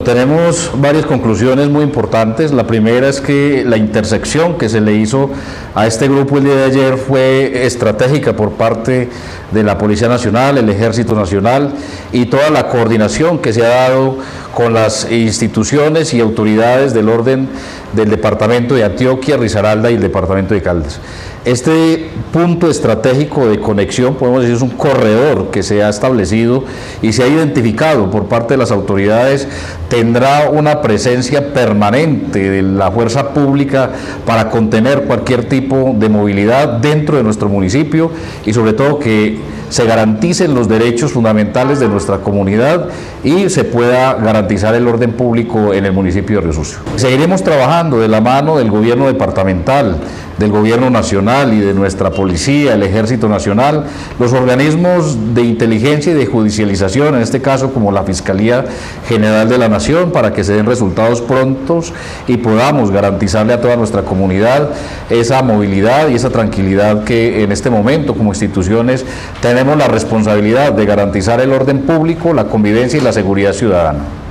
tenemos varias conclusiones muy importantes. La primera es que la intersección que se le hizo a este grupo el día de ayer fue estratégica por parte de la Policía Nacional, el Ejército Nacional y toda la coordinación que se ha dado con las instituciones y autoridades del orden del departamento de Antioquia, Risaralda y el departamento de Caldas. Este punto estratégico de conexión, podemos decir, es un corredor que se ha establecido y se ha identificado por parte de las autoridades, tendrá una presencia permanente de la fuerza pública para contener cualquier tipo de movilidad dentro de nuestro municipio y sobre todo que se garanticen los derechos fundamentales de nuestra comunidad y se pueda garantizar el orden público en el municipio de Río Sucio. Seguiremos trabajando de la mano del gobierno departamental, del gobierno nacional y de nuestra policía, el Ejército Nacional, los organismos de inteligencia y de judicialización, en este caso como la Fiscalía General de la Nación, para que se den resultados prontos y podamos garantizarle a toda nuestra comunidad esa movilidad y esa tranquilidad que en este momento como instituciones tenemos la responsabilidad de garantizar el orden público, la convivencia y la seguridad ciudadana.